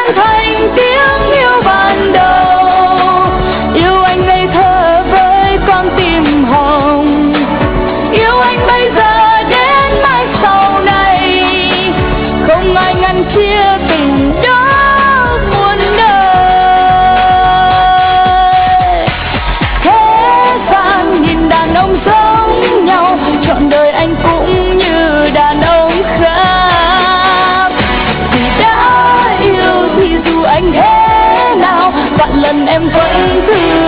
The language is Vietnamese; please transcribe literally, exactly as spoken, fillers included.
tan thành tiếng yêu ban đầu. Yêu anh ngây thơ với con tim hồng, yêu anh bây giờ đến mãi sau này, không ai ngăn chia tình đó muôn đời. Thế gian nhìn đàn ông giống nhau, trọn đời anh cũng như đàn ông khác. Vì đã yêu thì dù anh thế nào, vạn lần em vẫn thương.